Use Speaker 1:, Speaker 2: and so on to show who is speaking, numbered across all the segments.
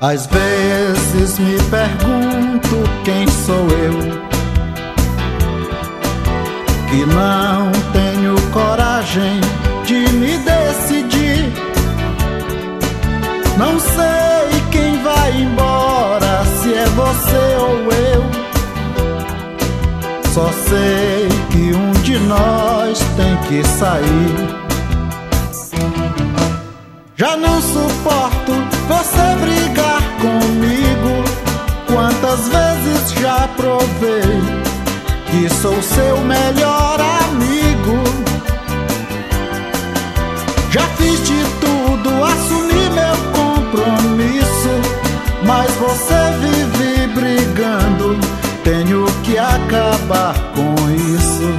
Speaker 1: Às vezes me pergunto quem sou eu, que não tenho coragem de me decidir. Não sei quem vai embora, se é você ou eu. Só sei que um de nós tem que sair. Já não suporto você brigar comigo. Quantas vezes já provei que sou seu melhor amigo. Já fiz de tudo, assumi meu compromisso, mas você vive brigando. Tenho que acabar com isso.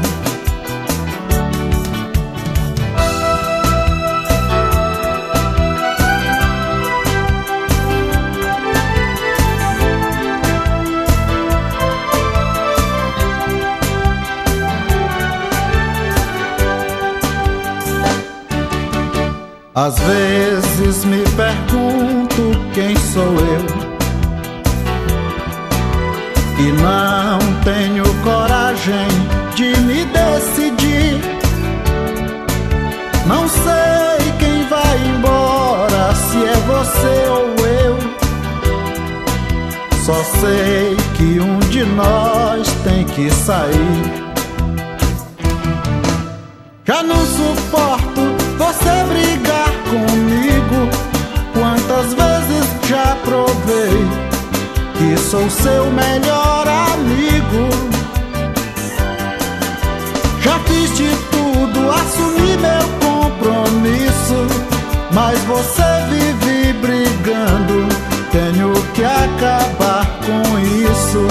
Speaker 1: Às vezes me pergunto quem sou eu, e não tenho coragem de me decidir. Não sei quem vai embora, se é você ou eu. Só sei que um de nós tem que sair. Já não suporto você brigar comigo. Quantas vezes já provei que sou seu melhor amigo. Já fiz de tudo, assumi meu compromisso, mas você vive brigando. Tenho que acabar com isso.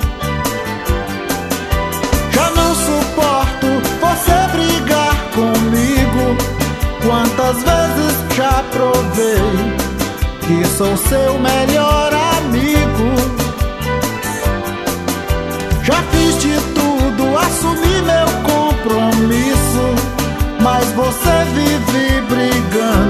Speaker 1: Já não suporto você brigar comigo. Quantas vezes já provei que sou seu melhor amigo. Já fiz de tudo, assumi meu compromisso, mas você vive brigando.